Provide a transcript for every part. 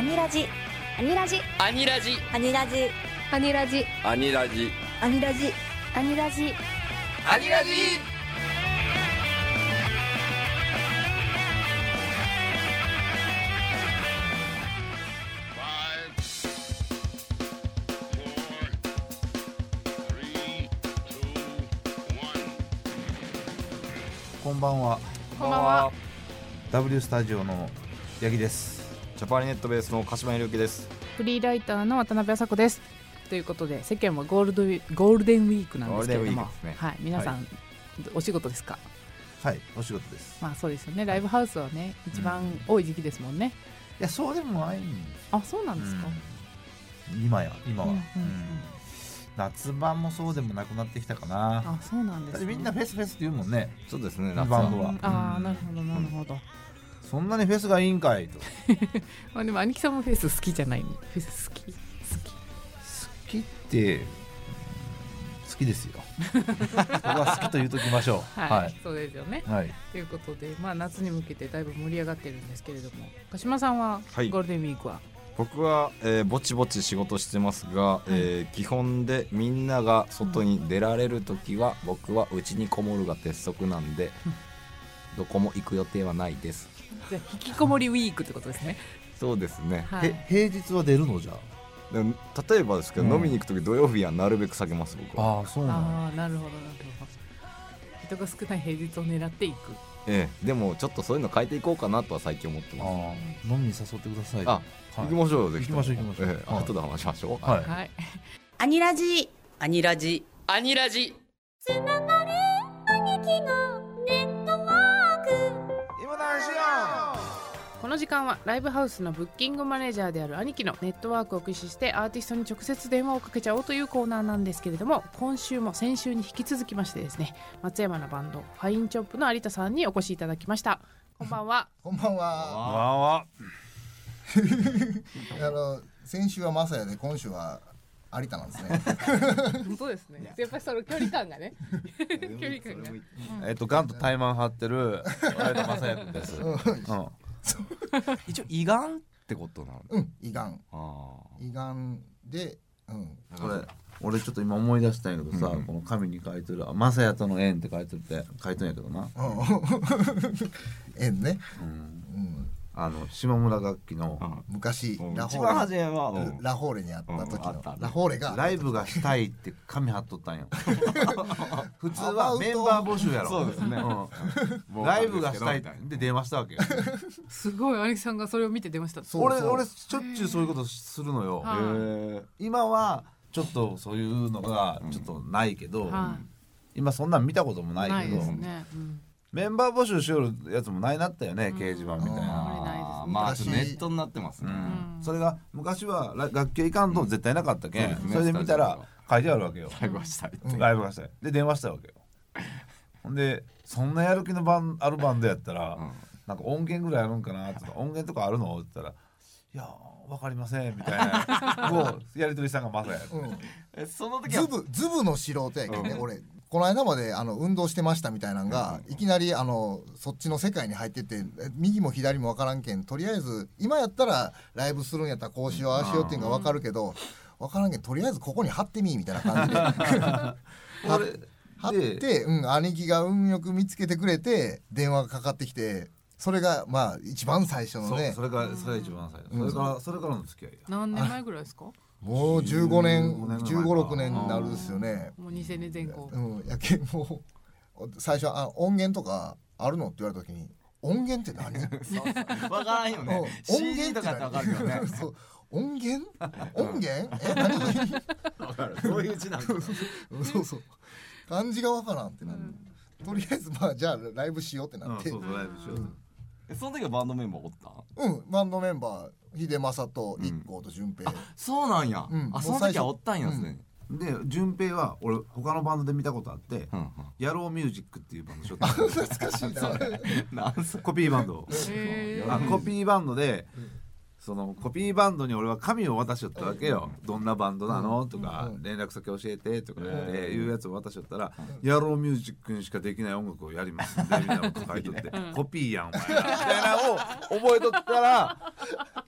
アニラジアニラジアニラジアニラジアニラジアニラジアニラジアニラジアニラジこんばんは。 こんばんは。 W スタジオの八木です。 ジャパニネットベースの鹿島裕樹です。 フリーライターの渡辺麻子です。ということで世間はゴールデンウィークなんですけれども、 ね、 はい、皆さん、お仕事ですか？ はい、お仕事です。 まあそうですよね。ライブハウスはね、一番多い時期ですもんね。 いや、そうでもないんです。 あ、そうなんですか。 今は、夏場もそうでもなくなってきたかな。 あ、そうなんですね。 みんなフェスって言うもんね。 そうですね、 夏バンドは。 ああ、なるほどなるほど。 そんなにフェスがいいんかいと。 まあでも兄貴さんもフェス好きじゃない？フェス好きって好きですよ。僕は好きと言うときましょう。 はい、そうですよね。 はい。 ということで、まあ夏に向けてだいぶ盛り上がってるんですけれども、鹿島さんはゴールデンウィークは？ 僕は、ぼちぼち仕事してますが、基本でみんなが外に出られるときは、僕は家にこもるが鉄則なんで、どこも行く予定はないです。 じゃあ引きこもりウィークってことですね。 そうですね、 はい、 平日は出るのじゃあ。 でも例えばですけど、飲みに行くとき土曜日はなるべく避けます僕は。 ああ、そうなんだ。 なるほどなるほど。人が少ない平日を狙っていく。 でもちょっとそういうの変えていこうかなとは最近思ってます。 飲みに誘ってください。 行きましょうよ、ぜひ。 行きましょう。 後で話しましょう。 はい。 はい。 アニラジアニラジアニラジつながれ兄貴のネットワーク。 今何しよこの時間はライブハウスのブッキングマネージャーである兄貴のネットワークを駆使してアーティストに直接電話をかけちゃおうというコーナーなんですけれども、今週も先週に引き続きましてですね、松山のバンドファインチョップの有田さんにお越しいただきました。こんばんは。 こんばんは。 わ先週はマサヤで今週は有田なんですね。 本当ですね。やっぱりその距離感がね。距離感が。 ガンとタイマン張ってる有田正也です。 一応胃がんってことなの？ 胃がん。胃がんで、 これ俺ちょっと今思い出したんやけどさ、この紙に書いてる正也との縁って書いてんやけどな。 縁ね。 島村楽器の昔ラフォーレにあった時のラフォーレがライブがしたいって紙貼っとったんよ。普通はメンバー募集やろ。 そうですね。 ライブがしたいって電話したわけよ。 すごい、兄貴さんがそれを見て出ました。 俺しょっちゅうそういうことするのよ。今はちょっとそういうのがちょっとないけど、今そんなん見たこともないけど、メンバー募集しよるやつもないなったよね、掲示板みたいな。 まあネットになってますね。 それが昔は楽器いかんと絶対なかったけん、それで見たら書いてあるわけよ。 ライブがしたいって。 ライブがしたいで電話したわけよ。ほんでそんなやる気のあるバンドやったら、なんか音源ぐらいあるんかなとか、音源とかあるのって言ったら、いやわかりませんみたいなこうやり取りしたんがまさや。 その時はズブの素人やけどね、俺この間まで運動してましたみたいなのが、いきなりそっちの世界に入ってて、右も左も分からんけん、とりあえず今やったらライブするんやったらこうしようああしようっていうのが分かるけど、分からんけんとりあえずここに貼ってみみたいな感じで貼って、兄貴が運よく見つけてくれて電話がかかってきて、それがまあ一番最初のね。 それが一番最初。それからの付き合いや。 何年前ぐらいですか？ もう15年15、16年になるんですよね。 もう2000年前後。 やけんもう最初音源とかあるのって言われた時に、音源って何？ わからんよね。 音源 CD とかってわかるよね。 音源何？ わかる。そういう字なんだ。 そう漢字がわからんってなる。とりあえずまあじゃあライブしようってなって。 ライブしよう。 その時はバンドメンバーおった？ バンドメンバー秀正と一光と順平。 そうなんや。その時はおったんやですね。 で順平は俺他のバンドで見たことあって、ヤローミュージックっていうバンドしょった。 懐かしいな。 コピーバンド。コピーバンドで、そのコピーバンドに俺は紙を渡しよったわけよ。どんなバンドなのとか、連絡先教えてとかいうやつを渡しよったら、ヤローミュージックにしかできない音楽をやりますんでみたいなこと書いとって、コピーやんお前らみたいなのを覚えとったら、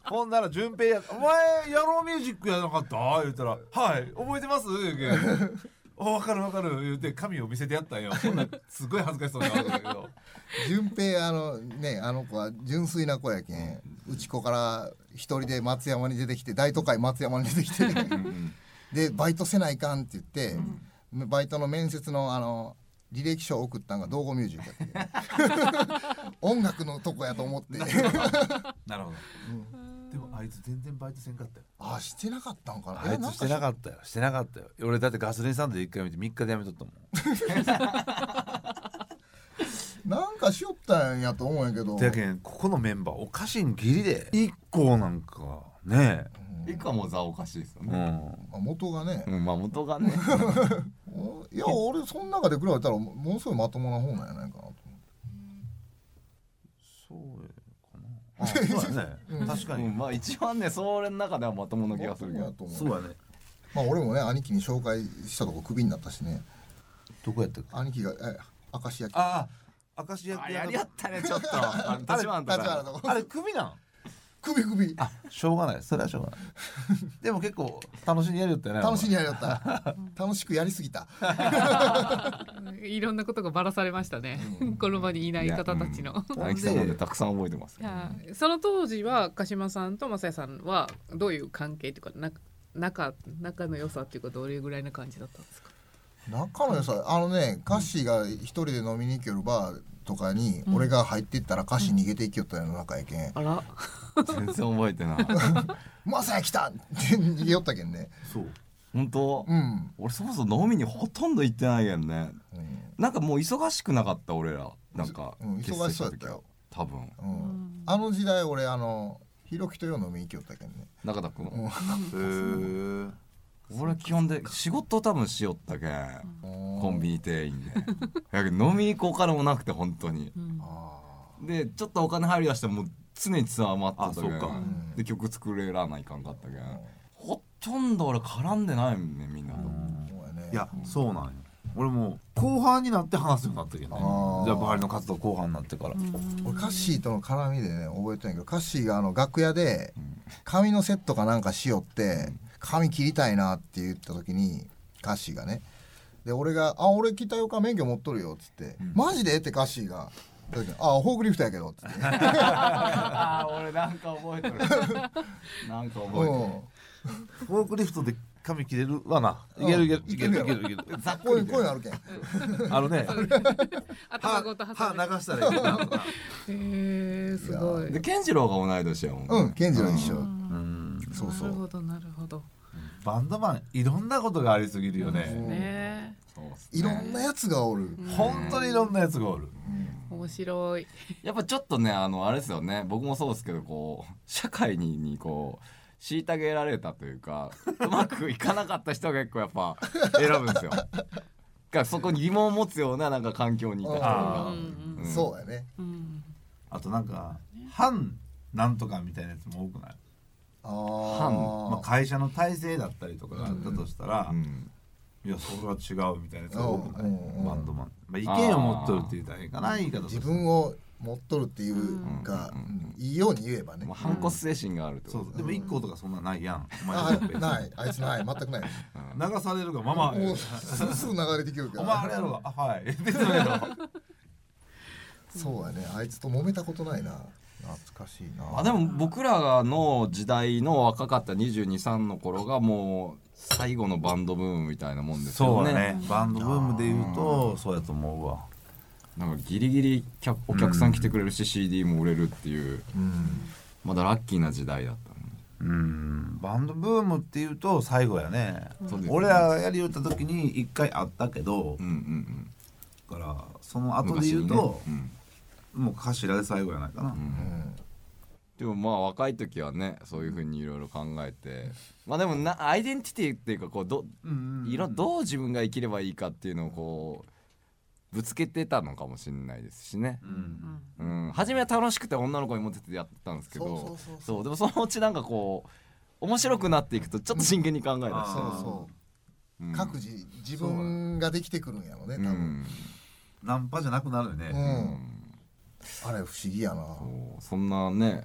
ほんなら順平や「お前ヤローミュージックやなかった?」言ったら「はい覚えてます」言うけ分かる分かる言うて紙を見せてやったんよ。ほんならすごい恥ずかしそうになるんだけど順平ねあの子は純粋な子やけん、うち子から一人で松山に出てきて、大都会松山に出てきてでバイトせないかんって言って、バイトの面接の履歴書を送ったんが道後ミュージックやって音楽のとこやと思ってなるほど、でもあいつ全然バイトせんかったよ。 あ、してなかったんかな。 あいつしてなかったよ、してなかったよ。俺だってガソリンスタンドで1回見て3日でやめとったもんなんかしよったんやと思うんやけど、 だけんここのメンバーおかしいんギリで1個なんかね一個はもうザおかしいですよえ、 ね。 元がね、 まあ元がね。 いや俺その中で比べたらものすごいまともな方なんやないかなと思って。 そうやね確かに、 まあ一番ねそれの中ではまともな気がするけど。 そうやね。 まあ俺もね兄貴に紹介したとこクビになったしね。 どこやったっけ。 兄貴が明石焼き。 ああ、明石焼きやりやったねちょっと。立花とか。 あれ首なん。 首。 あ、しょうがない、それはしょうがないでも結構楽しんでやりよったよね。 楽しんでやりよった楽しくやりすぎたいろんなことがばらされましたね、この場にいない方たちの。 兄貴さんのでたくさん覚えてます。 その当時は鹿島さんと正也さんはどういう関係というか仲の良さっていうかどれぐらいな感じだったんですか。 仲の良さカッシーが一人で飲みに行けるバーとかに、俺が入っていったらカッシー逃げていきよったような仲やけん、 あら全然覚えてない。 まさや来たって逃げよったけんね。 そう本当、俺そもそも飲みにほとんど行ってないけんね、なんかもう忙しくなかった俺らなんか、 忙しそうやったよ多分、 あの時代俺ひろきとよ飲みに行きよったけんね。 中田君、 へえ。 俺基本で仕事多分しよったけん、コンビニ店員でやけど飲みに行くお金もなくて本当に、でちょっとお金入りだしたらもう常にツアー回ってたけん、で曲作れらないかんかったけん、ほとんど俺絡んでないもんねみんなと。 いやそうなんよ。俺も後半になって話すようになったけどね。じゃあ周りの活動後半になってから、 俺カッシーとの絡みでね覚えてんやけど、カッシーが楽屋で髪のセットかなんかしよって、髪切りたいなって言った時にカッシーがね、で俺が「俺着たよか免許持っとるよ」っつって「マジで?」ってカッシーが「フォークリフトやけど」っつって俺なんか覚えてるなんか覚えてる。 フォークリフトで髪切れるわな。いけるざっくりこういうのあるけん頭ごと歯流したらいけるなとか。 すごい。 で健次郎が同い年やもん。 健次郎一緒。そうそう。 なるほど。 バンドマンいろんなことがありすぎるよね。 いろんなやつがおる。 本当にいろんなやつがおる。 面白い。 やっぱちょっとねあれですよね、僕もそうですけどこう社会にこう虐げられたというかうまくいかなかった人が結構やっぱ選ぶんですよ。がそこに疑問を持つようななんか環境にいた人が、 そうやね。 あとなんか反なんとかみたいなやつも多くない。まあ会社の体制だったりとかがあったとしたら、いやそれは違うみたいなやつが多くない。バンドマン、まあ、意見を持っとるって言ったらいいかな、言い方として自分を持っとるっていうか、いいように言えばね。 反骨精神があるってこと。 でも1個とかそんなないやん。 ない、あいつない、全くない。 流されるがままもうすぐ流れてきるけど。 お前あれやろが、はいそうやね、あいつと揉めたことないな。懐かしいな。 でも僕らの時代の若かった22、3の頃がもう最後のバンドブームみたいなもんですよね。 そうね、バンドブームで言うとそうやと思うわ。 なんかギリギリお客さん来てくれるし、CD も売れるっていう、まだラッキーな時代だったバンドブームっていうと最後やね。俺らがやりよった時に一回あったけど、だからその後で言うともう頭で最後やないかな。 でもまあ若い時はねそういう風にいろいろ考えて、まあでもアイデンティティっていうかこうどう自分が生きればいいかっていうのをこうぶつけてたのかもしれないですしね。初めは楽しくて女の子にモテてやってたんですけど、そうでもそのうちなんかこう面白くなっていくとちょっと真剣に考えたし、 各自自分ができてくるんやろね、多分。 ナンパじゃなくなるよね。 あれ不思議やな。 そんなね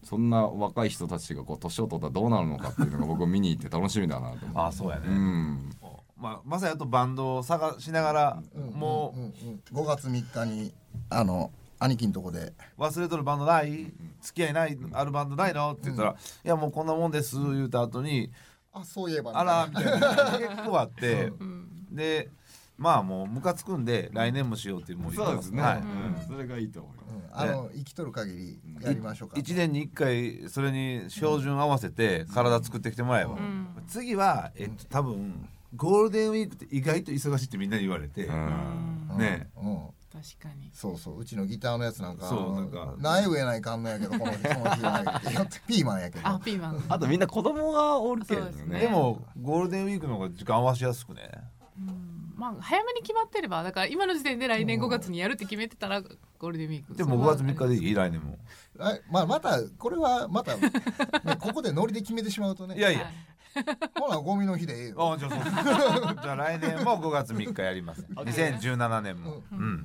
そんな若い人たちがこう年を取ったらどうなるのかっていうのが僕見に行って楽しみだなと思う。 あ、そうやね、まさやとバンドを探しながら、もう5月3日に兄貴のとこで忘れとるバンドない、付き合いないあるバンドないのって言ったら、いやもうこんなもんです言うた後に、 そういえばあらみたいな結構あってでまあもうムカつくんで来年もしようっていうもうそうですね、 はい、 それがいいと思います。生きとる限りやりましょうか。 1年に1回それに標準合わせて体作ってきてもらえば、次は多分ゴールデンウィークって意外と忙しいってみんなに言われて、ね、 確かにそううちのギターのやつなんかそう苗植えないかんのやけどこの日はピーマンやけどピーマンあとみんな子供がおるけどね。 でもゴールデンウィークの方が時間合わしやすくね、 まあ早めに決まってればだから今の時点で来年5月にやるって決めてたらゴールデンウィークでも5月3日でいい来年もまたこれはまた、ね、ここでノリで決めてしまうとねいやいやほなゴミの日でええよ。 じゃあ来年も5月3日やります2017年も、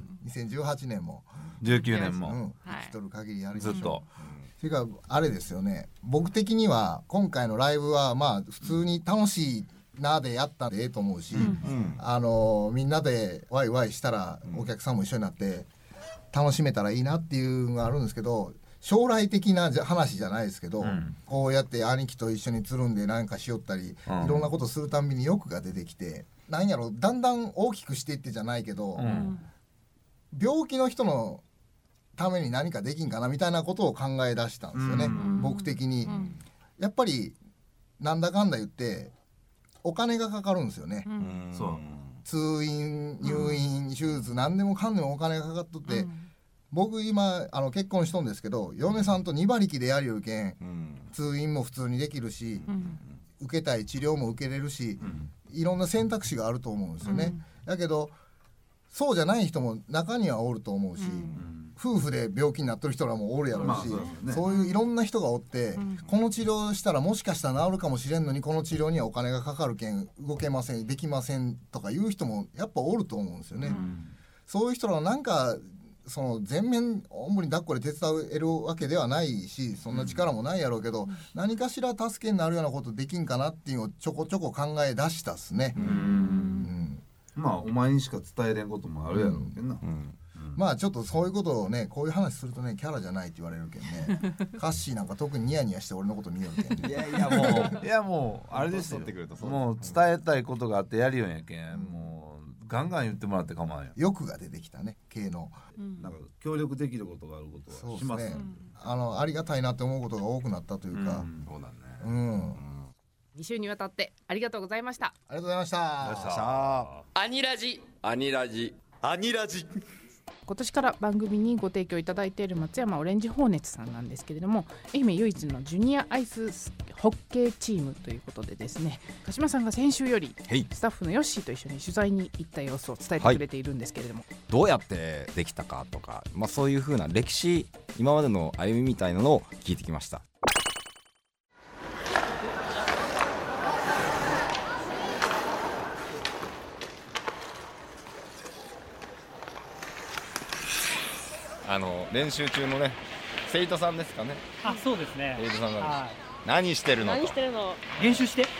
2018年も 19年も、 生きとる限りやりましょう。 ずっとそれからあれですよね、僕的には今回のライブはまあ普通に楽しいなでやったんでええと思うし、みんなでワイワイしたらお客さんも一緒になって楽しめたらいいなっていうのがあるんですけど、将来的な話じゃないですけど、こうやって兄貴と一緒につるんで何かしよったり、いろんなことするたんびに欲が出てきて、なんやろだんだん大きくしていってじゃないけど、病気の人のために何かできんかなみたいなことを考え出したんですよね、僕的に。やっぱりなんだかんだ言ってお金がかかるんですよね、 そう通院入院手術何でもかんでもお金がかかっとって、僕今結婚しとんですけど嫁さんと2馬力でやりよるけん、通院も普通にできるし、受けたい治療も受けれるし、いろんな選択肢があると思うんですよね、だけどそうじゃない人も中にはおると思うし、夫婦で病気になってる人らもおるやろうし、そういういろんな人がおって、この治療したらもしかしたら治るかもしれんのにこの治療にはお金がかかるけん動けませんできませんとかいう人もやっぱおると思うんですよね、そういう人らなんかその全面おんぶに抱っこで手伝えるわけではないし、そんな力もないやろうけど、何かしら助けになるようなことできんかなっていうのをちょこちょこ考え出したっすね。 まあお前にしか伝えれんこともあるやろうけどな、 まあちょっとそういうことをね、こういう話するとねキャラじゃないって言われるけんねカッシーなんか特にニヤニヤして俺のこと見よるけん、 いやもうあれですよ、もう伝えたいことがあってやるようやけん、もうガンガン言ってもらって構わんよ。 欲が出てきたね系の、 なんか協力できることがあることはしますね。 ありがたいなって思うことが多くなったというか、 そうだね。 2週にわたってありがとうございました。 ありがとうございました。 アニラジアニラジアニラジ。 今年から番組にご提供いただいている松山オレンジホーネッツさんなんですけれども、愛媛唯一のジュニアアイスホッケーチームということでですね、鹿島さんが先週よりスタッフのヨッシーと一緒に取材に行った様子を伝えてくれているんですけれども、 どうやってできたかとか、そういう風な歴史、今までの歩みみたいなのを聞いてきました。練習中のね、生徒さんですかね。 そうですね。 生徒さんが何してるのと。 練習して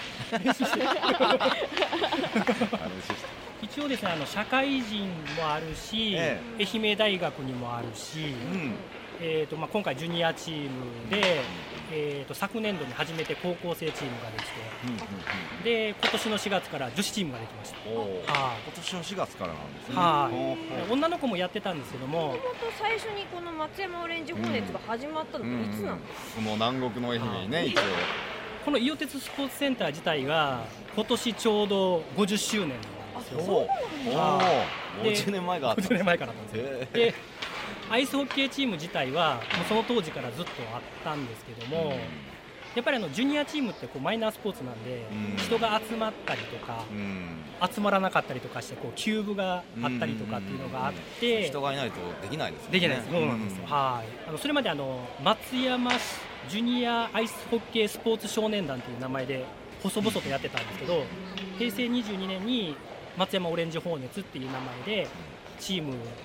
一応ですね、社会人もあるし、愛媛大学にもあるし、今回ジュニアチームで、昨年度に初めて高校生チームができて、で今年の4月から女子チームができました。 今年の4月からなんですね。 女の子もやってたんですけども、 最初にこの松山オレンジホーネッツが始まったのはいつなんですか？ この南国の愛媛にね、一応この伊予鉄スポーツセンター自体が今年ちょうど50周年なんですよ。 50年前があった。 50年前からなんですよ。でアイスホッケーチーム自体はもうその当時からずっとあったんですけども、やっぱりジュニアチームってマイナースポーツなんで、人が集まったりとか、集まらなかったりとかしてキューブがあったりとかっていうのがあって、 人がいないとできないですね。 できないです。そうなんですよ。それまで松山市ジュニアアイスホッケースポーツ少年団という名前で細々とやってたんですけど、平成22年に松山オレンジホーネッツっていう名前でチーム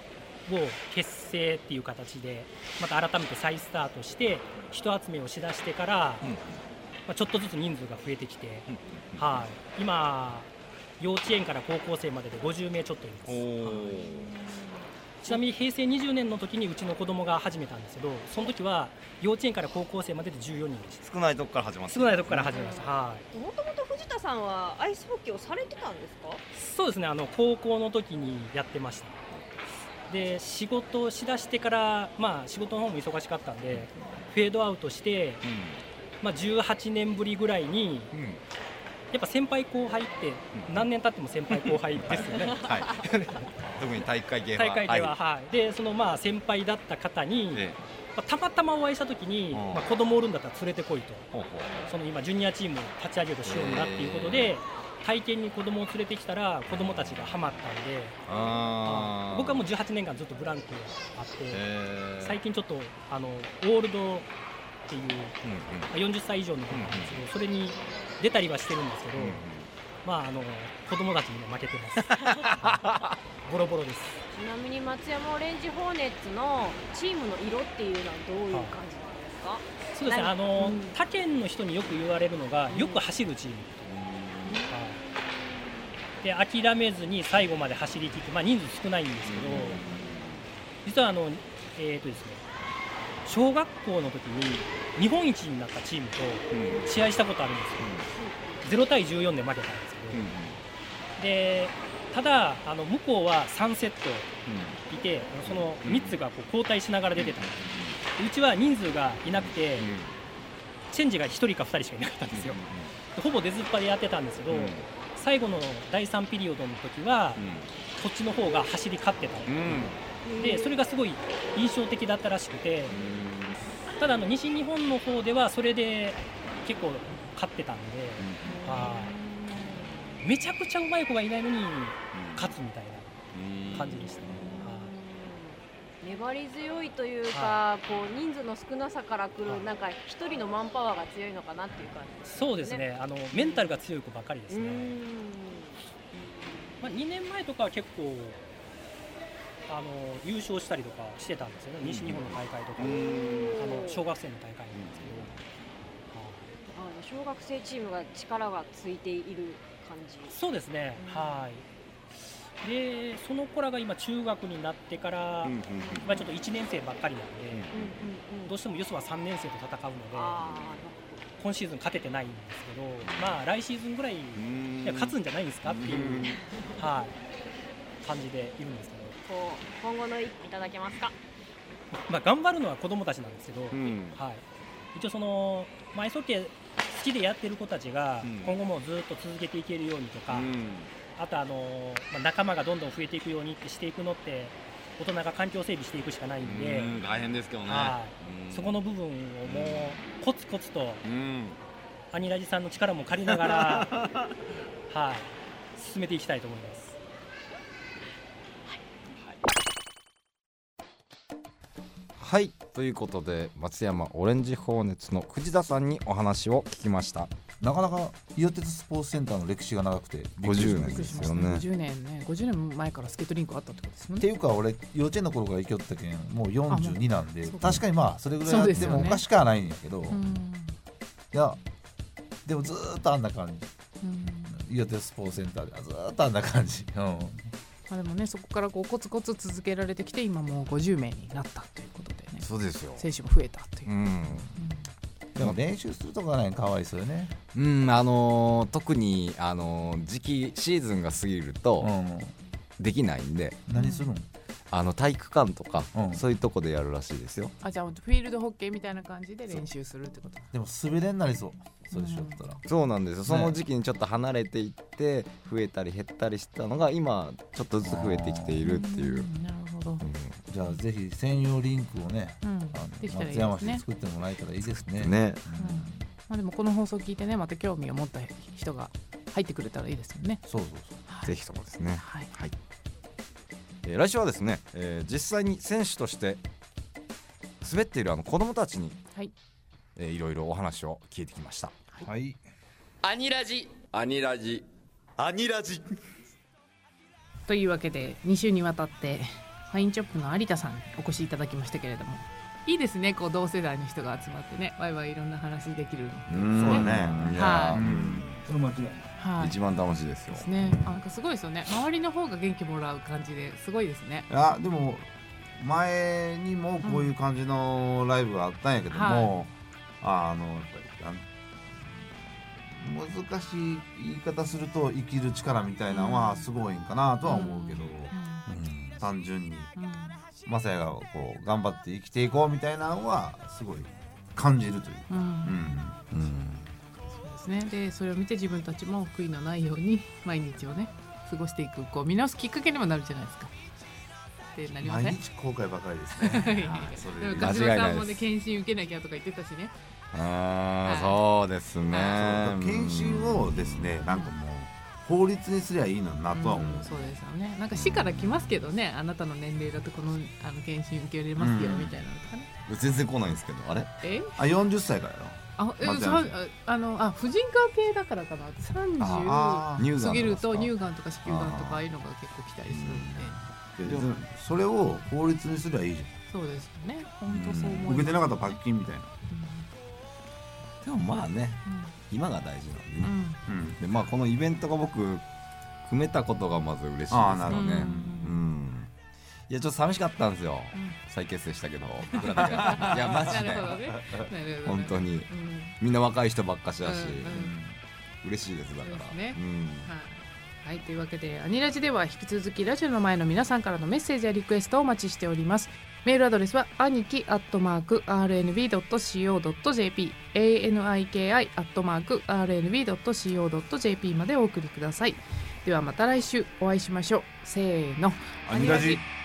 結成っていう形でまた改めて再スタートして人集めをしだしてから、ちょっとずつ人数が増えてきて、今幼稚園から高校生までで50名ちょっといます。ちなみに平成20年の時にうちの子供が始めたんですけど、その時は幼稚園から高校生までで14人でした。 少ないとこから始まった。 少ないとこから始めました。 もともと藤田さんはアイスホッケーをされてたんですか？ そうですね、高校の時にやってました。で仕事をしだしてから、仕事の方も忙しかったんでフェードアウトして、18年ぶりぐらいに、やっぱ先輩後輩って何年経っても先輩後輩ですよね。 特に体育会系は、でその先輩だった方に、たまたまお会いした時に、子供おるんだったら連れてこいと、その今ジュニアチーム立ち上げようとしようんだっていうことで、体験に子供を連れてきたら子供たちがハマったんで、僕はもう18年間ずっとブランクがあって、最近ちょっとオールドっていう、40歳以上の子なんですけど、それに出たりはしてるんですけど、子供たちにも負けてますボロボロです。 ちなみに松山オレンジホーネッツのチームの色っていうのはどういう感じなんですか？ そうですね、他県の人によく言われるのが、よく走るチーム、で諦めずに最後まで走り切って、人数少ないんですけど、実はですね、小学校の時に日本一になったチームと試合したことあるんですよ。0対14で負けたんですけど、でただ向こうは3セットいて、その3つが交代しながら出てたんです。うちは人数がいなくて、チェンジが1人か2人しかいなかったんですよ。ほぼ出ずっぱでやってたんですけど、最後の第3ピリオドの時は、こっちの方が走り勝ってたので、それがすごい印象的だったらしくて、ただ西日本の方ではそれで結構勝ってたんで、めちゃくちゃうまい子がいないのに勝つみたいな感じでしたね。 粘り強いというか、人数の少なさからくる、なんか一人のマンパワーが強いのかなっていう感じですね。 そうですね、メンタルが強い子ばかりですね。2年前とかは結構優勝したりとかしてたんですよね、西日本の大会とか、小学生の大会なんですけど、 小学生チームが力がついている感じ。 そうですね、でその子らが今中学になってから、ちょっと1年生ばっかりなんで、どうしてもよそは3年生と戦うので、今シーズン勝ててないんですけど、来シーズンぐらい勝つんじゃないんですかっていう、感じでいるんですけど、 今後のいただけますか？ 頑張るのは子どもたちなんですけど、一応そのアイスホッケー好きでやってる子たちが今後もずっと続けていけるようにとか、あと仲間がどんどん増えていくようにってしていくのって、大人が環境整備していくしかないんで、 大変ですけどね。 そこの部分をもうコツコツと、アニラジさんの力も借りながら進めていきたいと思います。 はい、ということで松山オレンジホーネッツの藤田さんにお話を聞きました。 なかなか伊予鉄スポーツセンターの歴史が長くて 50年ですよね。 50年前からスケートリンクあったってことですもんね。 っていうか俺幼稚園の頃から行きよったけんもう42なんで、確かにそれぐらいあってもおかしくはないんやけど、いやでもずーっとあんな感じ、伊予鉄スポーツセンターでずーっとあんな感じ、 でもね、そこからコツコツ続けられてきて今もう50名になったということでね。 そうですよ、 選手も増えたという、 でも練習するとかね、かわいそうよね。 特に時期シーズンが過ぎるとできないんで、 何するの？ 体育館とか、そういうとこでやるらしいですよ。 じゃあフィールドホッケーみたいな感じで練習するってこと？ でも滑れになりそう。それしよったら。 そうなんですよ。その時期にちょっと離れていって増えたり減ったりしたのが今ちょっとずつ増えてきているっていう。 なるほど。 じゃあぜひ専用リンクをね、松山市で作ってもらえたらいいですね。 でもこの放送聞いてね、また興味を持った人が入ってくれたらいいですよね。 そう、ぜひともですね。来週はですね、実際に選手として滑っている子どもたちに、いろいろお話を聞いてきました。 アニラジアニラジアニラジというわけで2週にわたってファインチョップの有田さんにお越しいただきましたけれども、いいですね、こう同世代の人が集まってね、ワイワイいろんな話できるの。 そうね。 はい。 その間違いはい、 一番楽しいですよ。 ですね。なんかすごいですよね。周りの方が元気もらう感じですごいですね。 いやでも前にもこういう感じのライブがあったんやけども、やっぱり難しい言い方すると生きる力みたいなのはすごいんかなとは思うけど、単純にマサヤがこう頑張って生きていこうみたいなのはすごい感じるというか。 そうですね。でそれを見て自分たちも悔いのないように毎日をね過ごしていく、こう見直すきっかけにもなるじゃないですか。ってなりません？ 毎日後悔ばかりですね。 でもガジラさんもね検診受けなきゃとか言ってたしね。 そうですね。 検診をですね、なんかもう法律にすりゃいいのになとは思う。 そうですよね。なんか市から来ますけどね、あなたの年齢だとこの検診受け入れますよみたいなのとかね。 全然来ないんですけど、あれ ？40歳からやろ。 婦人科系だからかな。30過ぎると乳がんとか子宮がんとかああいうのが結構来たりするんで。 でもそれを法律にすりゃいいじゃん。そうですよね。本当そう思います。 受けてなかったら罰金みたいな。 でもまあね、今が大事なんでね。でまあこのイベントが僕組めたことがまず嬉しいですよね。いやちょっと寂しかったんですよ。再結成したけど、僕らだけ。いやマジで。本当にみんな若い人ばっかしだし、嬉しいですだから。 はい、というわけでアニラジでは引き続きラジオの前の皆さんからのメッセージやリクエストをお待ちしております。メールアドレスはaniki@rnb.co.jp aniki@rnb.co.jp までお送りください。ではまた来週お会いしましょう。せーの、 アニラジ。